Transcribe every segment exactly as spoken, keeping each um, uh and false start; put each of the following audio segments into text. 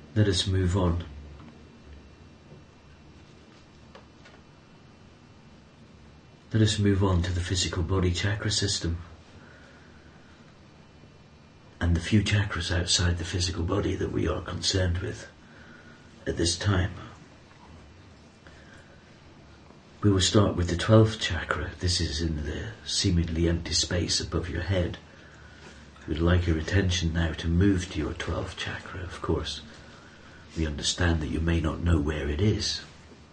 Let us move on. Let us move on to the physical body chakra system and the few chakras outside the physical body that we are concerned with at this time. We will start with the twelfth chakra. This is in the seemingly empty space above your head. We would like your attention now to move to your twelfth chakra. Of course, we understand that you may not know where it is.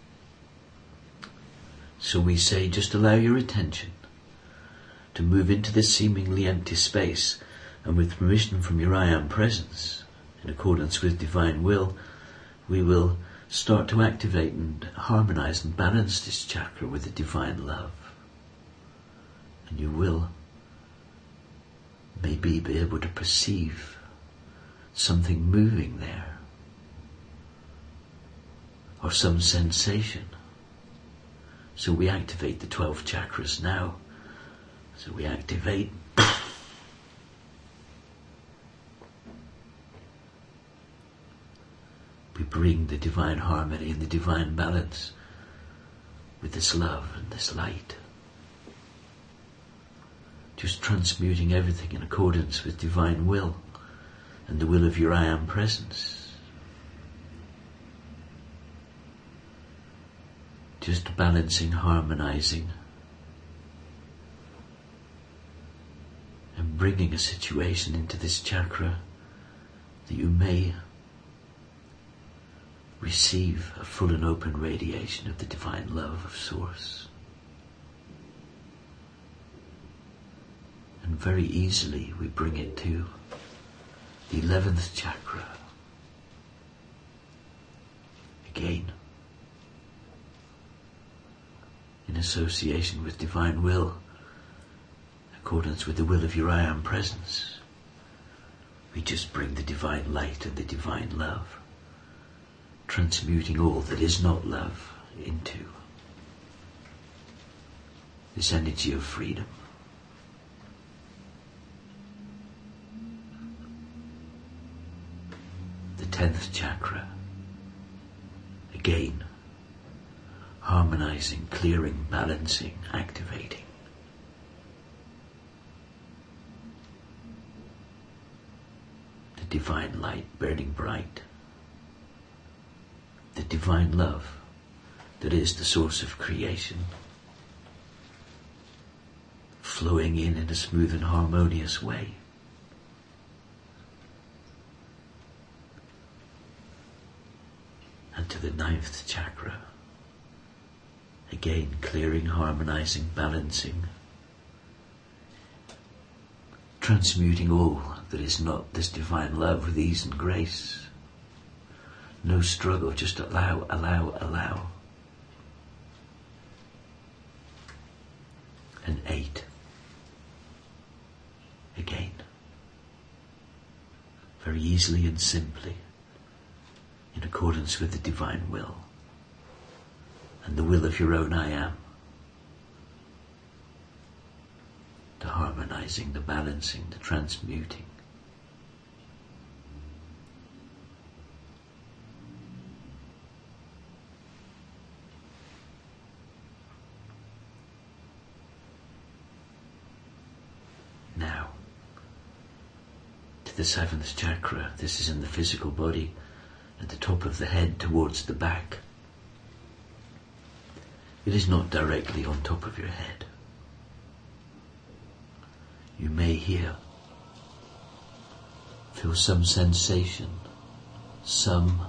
So we say, just allow your attention to move into this seemingly empty space, and with permission from your I Am Presence, in accordance with Divine Will, we will start to activate and harmonize and balance this chakra with the Divine Love. And you will maybe be able to perceive something moving there, or some sensation. So we activate the twelve chakras now. So we activate. We bring the divine harmony and the divine balance with this love and this light. Just transmuting everything in accordance with Divine Will and the will of your I Am Presence. Just balancing, harmonizing, and bringing a situation into this chakra that you may receive a full and open radiation of the divine love of Source. And very easily we bring it to the eleventh chakra. Again, in association with Divine Will, in accordance with the will of your I Am Presence, we just bring the divine light and the divine love, transmuting all that is not love into this energy of freedom. The tenth chakra, again, harmonizing, clearing, balancing, activating. The divine light burning bright. The divine love that is the source of creation, flowing in in a smooth and harmonious way. And to the ninth chakra, again clearing, harmonizing, balancing, transmuting all that is not this divine love with ease and grace. No struggle, just allow, allow, allow. And eight. Again. Very easily and simply, in accordance with the divine will and the will of your own I Am. The harmonizing, the balancing, the transmuting. Now, to the seventh chakra. This is in the physical body, at the top of the head towards the back. It is not directly on top of your head. You may here feel some sensation, some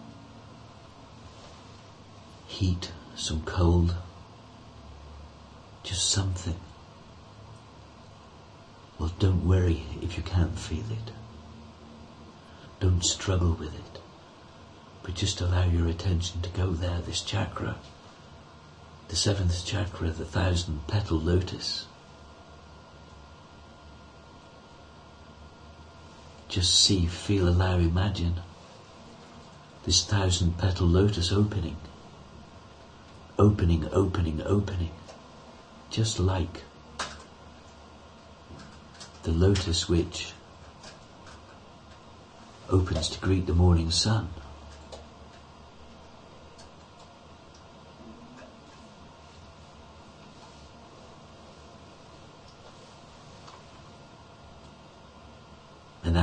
heat, some cold, just something. Well, don't worry if you can't feel it. Don't struggle with it, but just allow your attention to go there, this chakra, the seventh chakra, the thousand petal lotus. Just see, feel, allow, imagine this thousand petal lotus opening, opening, opening, opening, just like the lotus which opens to greet the morning sun.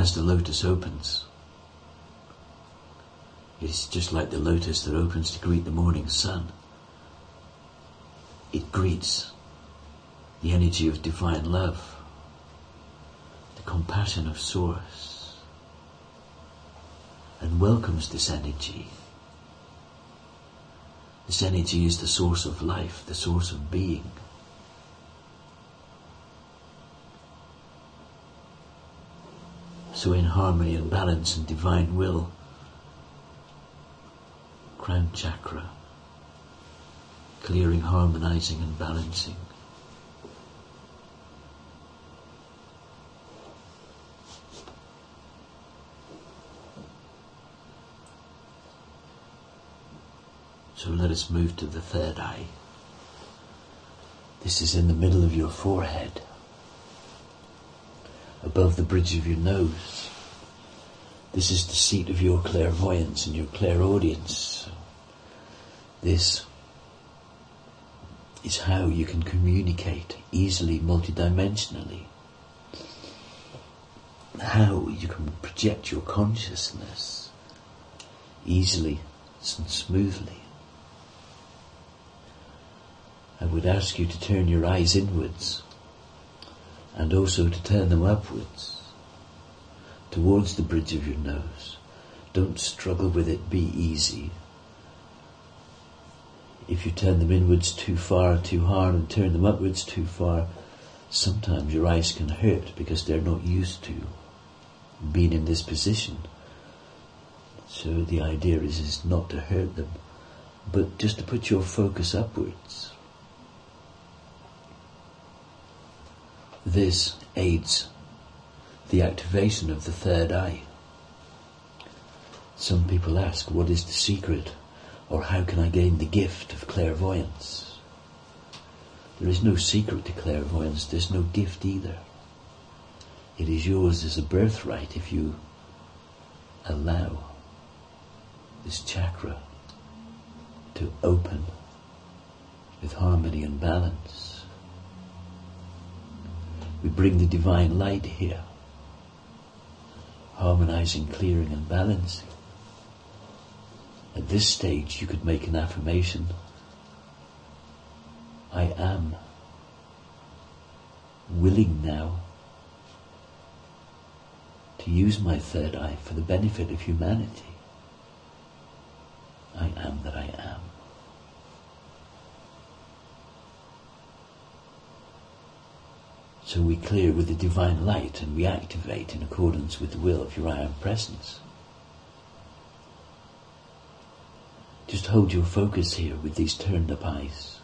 as the lotus opens, it is just like the lotus that opens to greet the morning sun. It greets the energy of divine love, the compassion of Source, and welcomes this energy. This energy is the source of life, the source of being. So in harmony and balance and divine will, crown chakra, clearing, harmonizing and balancing. So let us move to the third eye. This is in the middle of your forehead, above the bridge of your nose. This is the seat of your clairvoyance and your clairaudience. This is how you can communicate easily, multidimensionally. How you can project your consciousness easily and smoothly. I would ask you to turn your eyes inwards and also to turn them upwards towards the bridge of your nose. Don't struggle with it, be easy. If you turn them inwards too far, too hard, and turn them upwards too far, sometimes your eyes can hurt because they're not used to being in this position. So the idea is, is not to hurt them, but just to put your focus upwards. This aids the activation of the third eye. Some people ask, what is the secret, or how can I gain the gift of clairvoyance? There is no secret to clairvoyance, there's no gift either. It is yours as a birthright if you allow this chakra to open with harmony and balance. We bring the divine light here, harmonizing, clearing and balancing. At this stage you could make an affirmation. I am willing now to use my third eye for the benefit of humanity. I am that I am. So we clear with the divine light and we activate in accordance with the will of your I Am Presence. Just hold your focus here with these turned up eyes.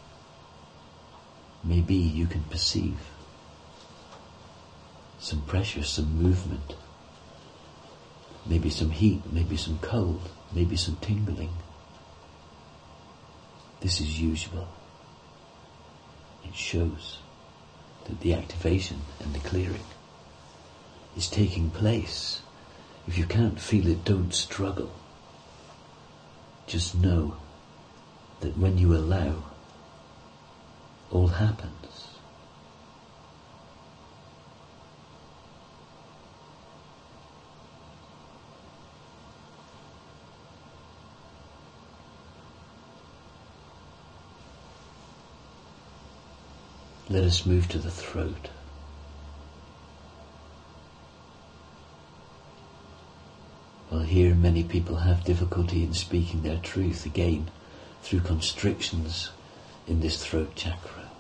Maybe you can perceive some pressure, some movement, maybe some heat, maybe some cold, maybe some tingling. This is usual. It shows that the activation and the clearing is taking place. If you can't feel it, don't struggle. Just know that when you allow, all happens. Let us move to the throat. Well, here many people have difficulty in speaking their truth, again, through constrictions in this throat chakra.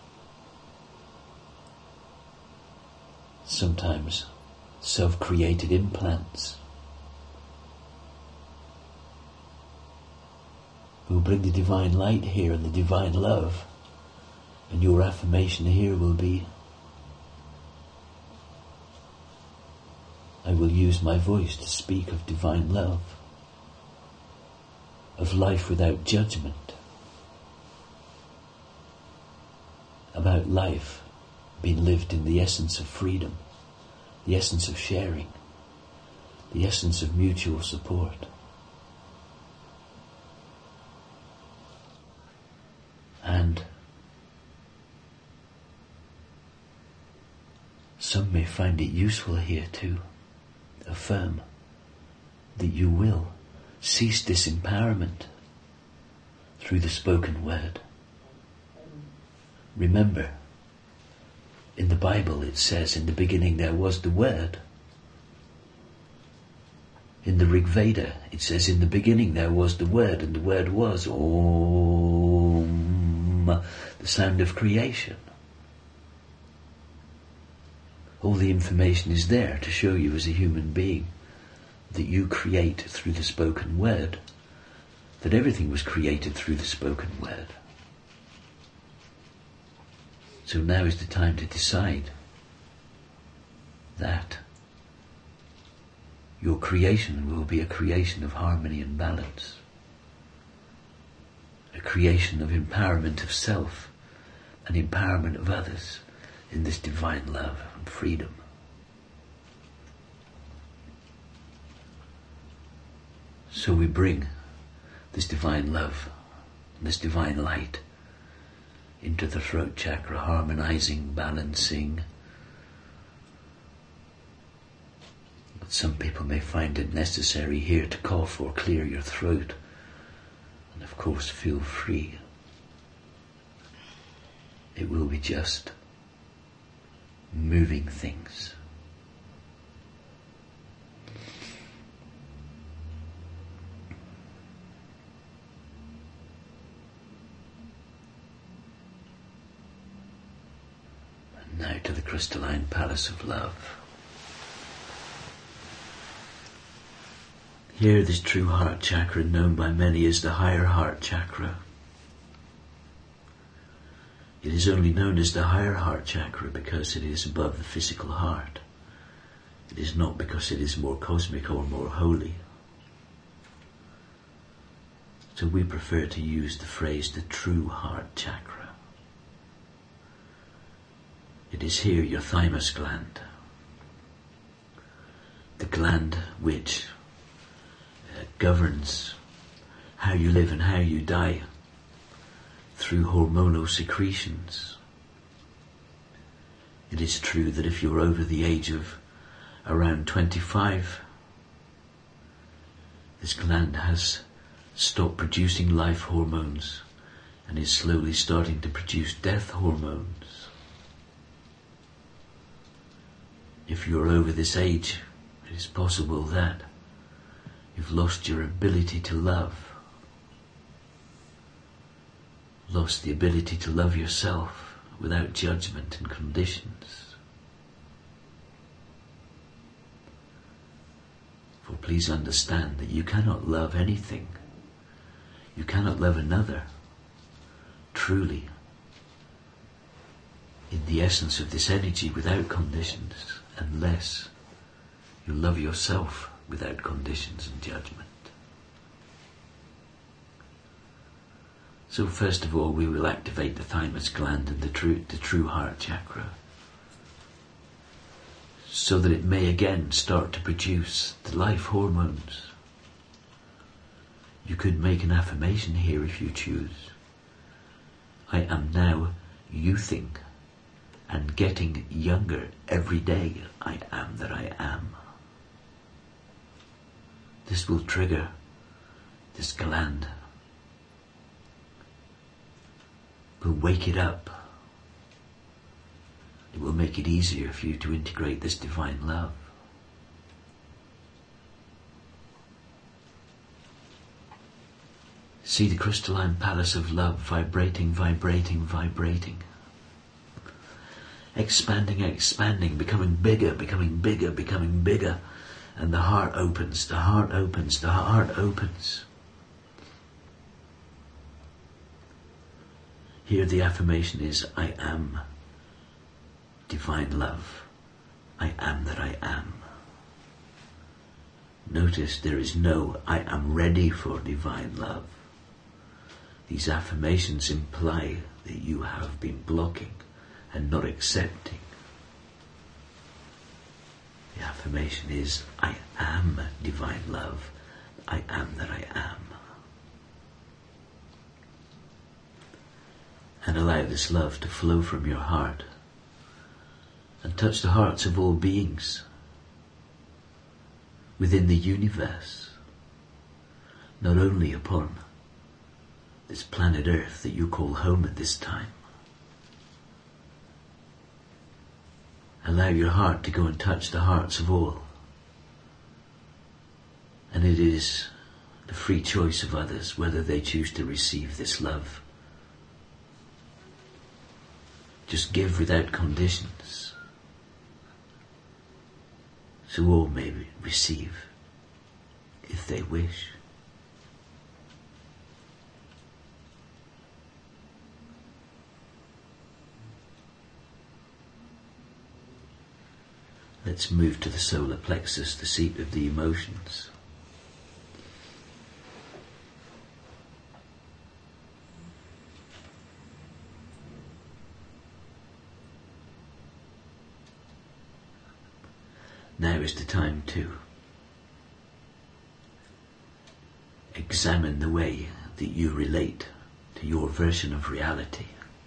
Sometimes self-created implants. We'll bring the divine light here and the divine love. And your affirmation here will be, I will use my voice to speak of divine love, of life without judgment, about life being lived in the essence of freedom, the essence of sharing, the essence of mutual support. And some may find it useful here too affirm that you will cease disempowerment through the spoken word. Remember, in the Bible it says, in the beginning there was the Word. In the Rig Veda it says, in the beginning there was the Word, and the Word was Om, the sound of creation. All the information is there to show you as a human being that you create through the spoken word, that everything was created through the spoken word. So now is the time to decide that your creation will be a creation of harmony and balance, a creation of empowerment of self and empowerment of others in this divine love and freedom. So we bring this divine love, this divine light into the throat chakra, harmonizing, balancing. But some people may find it necessary here to cough or clear your throat. And of course, feel free. It will be just moving things. And now to the crystalline palace of love. Here, this true heart chakra, known by many as the higher heart chakra. It is only known as the higher heart chakra because it is above the physical heart. It is not because it is more cosmic or more holy. So we prefer to use the phrase the true heart chakra. It is here your thymus gland, the gland which uh, governs how you live and how you die through hormonal secretions. It is true that if you're over the age of around twenty-five, this gland has stopped producing life hormones and is slowly starting to produce death hormones. If you're over this age, it is possible that you've lost your ability to love, lost the ability to love yourself without judgment and conditions. For please understand that you cannot love anything, you cannot love another truly in the essence of this energy without conditions, unless you love yourself without conditions and judgment. So first of all, we will activate the thymus gland and the true, the true heart chakra, so that it may again start to produce the life hormones. You could make an affirmation here if you choose. I am now youthing and getting younger every day. I am that I am. This will trigger this gland, will wake it up. It will make it easier for you to integrate this divine love. See the crystalline palace of love vibrating, vibrating, vibrating. Expanding, expanding, becoming bigger, becoming bigger, becoming bigger. And the heart opens, the heart opens, the heart opens. Here the affirmation is, I am divine love. I am that I am. Notice there is no, I am ready for divine love. These affirmations imply that you have been blocking and not accepting. The affirmation is, I am divine love. I am that I am. And allow this love to flow from your heart and touch the hearts of all beings. within the universe, not only upon this planet Earth that you call home at this time. Allow your heart to go and touch the hearts of all. And it is the free choice of others whether they choose to receive this love. Just give without conditions, so all may receive if they wish. Let's move to the solar plexus, the seat of the emotions. Now is the time to examine the way that you relate to your version of reality.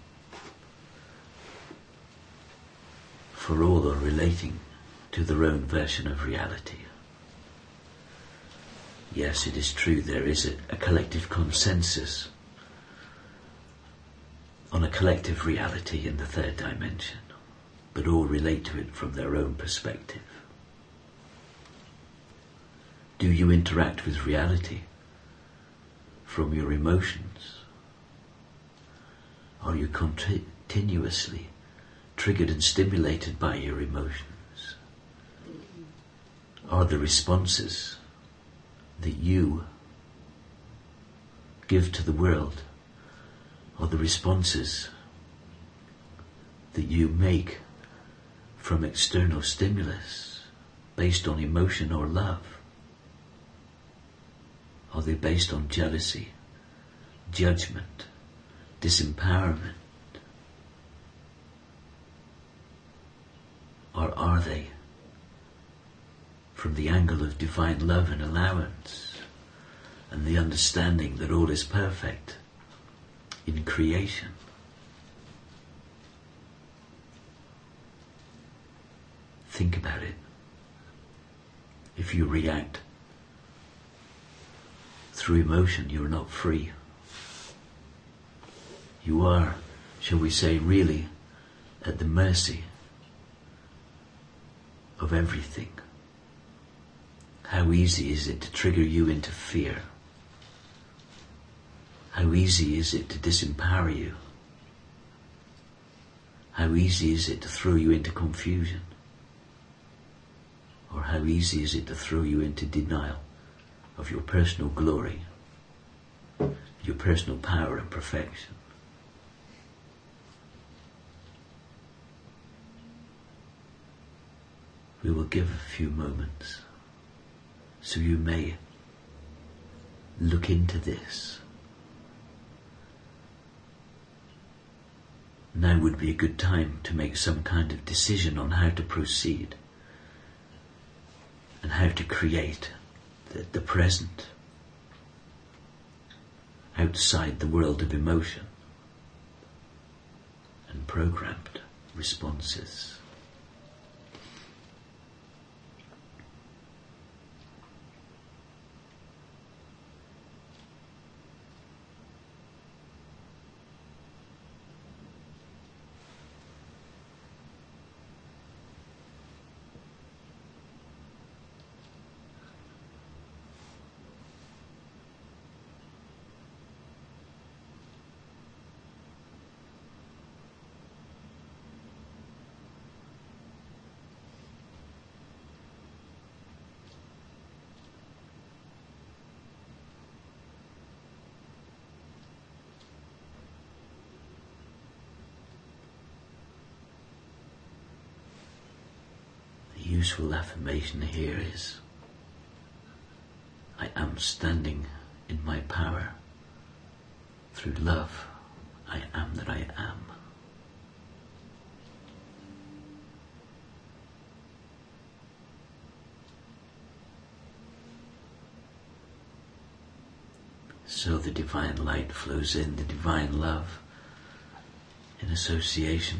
For all are relating to their own version of reality. Yes, it is true, there is a, a collective consensus on a collective reality in the third dimension, but all relate to it from their own perspective. Do you interact with reality from your emotions? Are you continuously triggered and stimulated by your emotions? Are the responses that you give to the world, or the responses that you make from external stimulus based on emotion or love? Are they based on jealousy, judgment, disempowerment? Or are they from the angle of divine love and allowance and the understanding that all is perfect in creation? Think about it. If you react through emotion, you're not free. You are, shall we say, really at the mercy of everything. How easy is it to trigger you into fear? How easy is it to disempower you? How easy is it to throw you into confusion? Or how easy is it to throw you into denial of your personal glory, your personal power and perfection? We will give a few moments so you may look into this. Now would be a good time to make some kind of decision on how to proceed and how to create the, the present outside the world of emotion and programmed responses. The useful affirmation here is, I am standing in my power. Through love, I am that I am. So the divine light flows in, the divine love, in association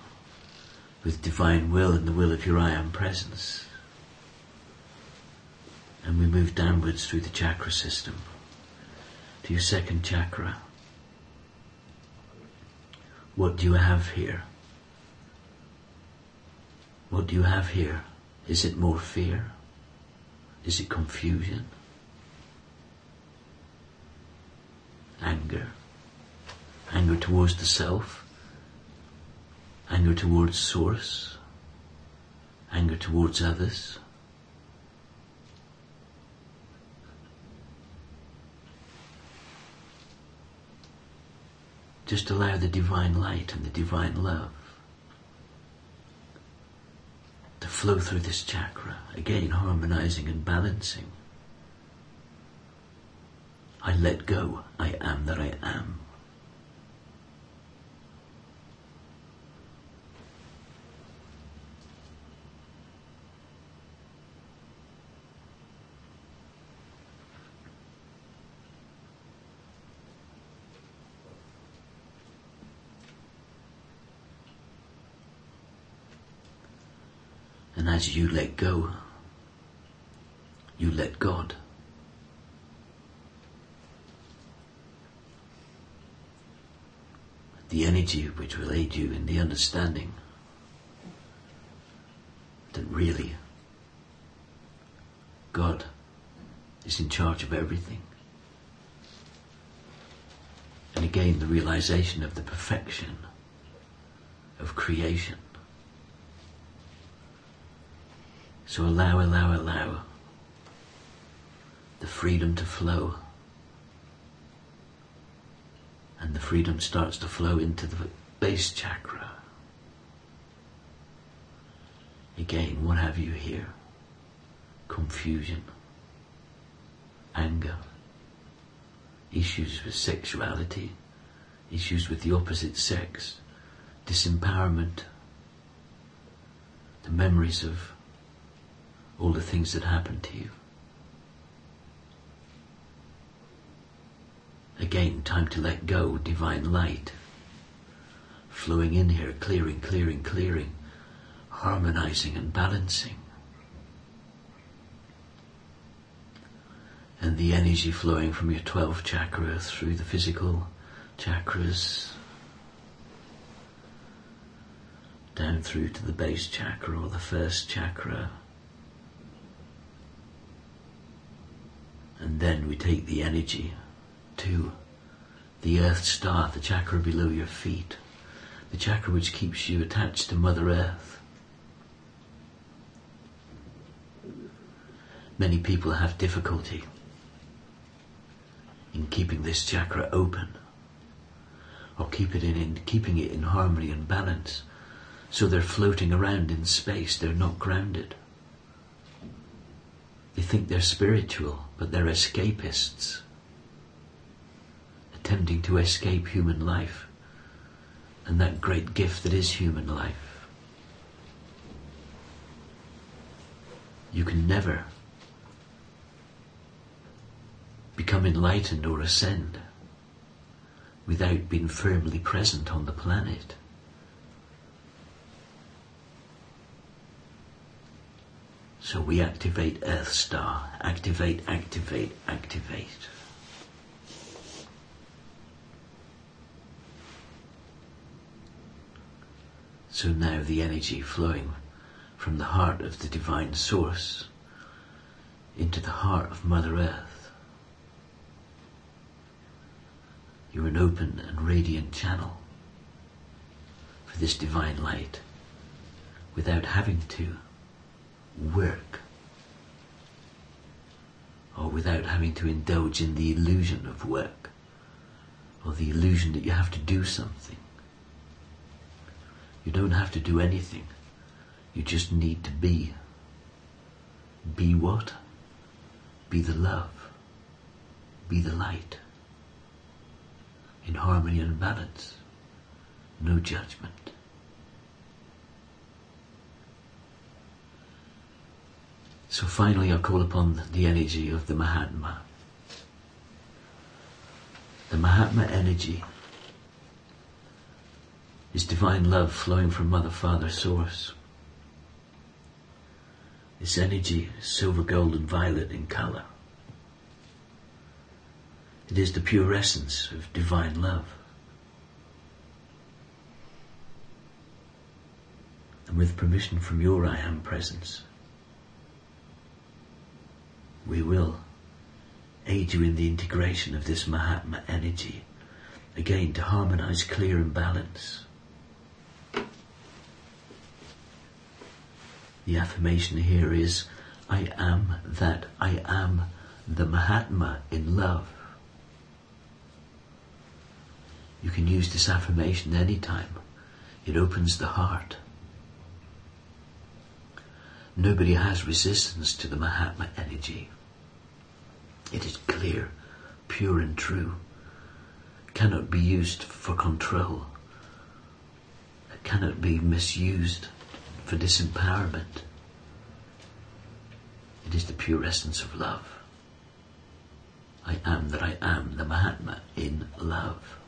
with divine will and the will of your I Am presence. And we move downwards through the chakra system to your second chakra. What do you have here? What do you have here? Is it more fear? Is it confusion? Anger? Anger towards the self? Anger towards source? Anger towards others? Just allow the divine light and the divine love to flow through this chakra, again harmonizing and balancing. I let go, I am that I am. And as you let go, you let God. The energy which will aid you in the understanding that really God is in charge of everything. And again, the realization of the perfection of creation. So allow, allow, allow the freedom to flow. And the freedom starts to flow into the base chakra. Again, what have you here? Confusion, anger, issues with sexuality, issues with the opposite sex, disempowerment, the memories of all the things that happened to you. Again, time to let go, divine light. Flowing in here, clearing, clearing, clearing, harmonizing and balancing. And the energy flowing from your twelfth chakra through the physical chakras, down through to the base chakra or the first chakra. And then we take the energy to the earth star, the chakra below your feet, the chakra which keeps you attached to Mother Earth. Many people have difficulty in keeping this chakra open, or keep it in, in keeping it in harmony and balance, so they're floating around in space, they're not grounded. They think they're spiritual, but they're escapists, attempting to escape human life and that great gift that is human life. You can never become enlightened or ascend without being firmly present on the planet. So we activate Earth Star, activate, activate, activate. So now the energy flowing from the heart of the divine source into the heart of Mother Earth. You're an open and radiant channel for this divine light without having to work, or without having to indulge in the illusion of work, or the illusion that you have to do something. You don't have to do anything. You just need to be. Be what? Be the love. Be the light. In harmony and balance. No judgment. So finally I call upon the energy of the Mahatma. The Mahatma energy is divine love flowing from Mother, Father, Source. This energy is silver, gold and violet in colour. It is the pure essence of divine love. And with permission from your I Am presence, we will aid you in the integration of this Mahatma energy, again to harmonize, clear and balance. The affirmation here is, I am that I am the Mahatma in love. You can use this affirmation anytime. It opens the heart. Nobody has resistance to the Mahatma energy. It is clear, pure and true. Cannot be used for control. It cannot be misused for disempowerment. It is the pure essence of love. I am that I am the Mahatma in love.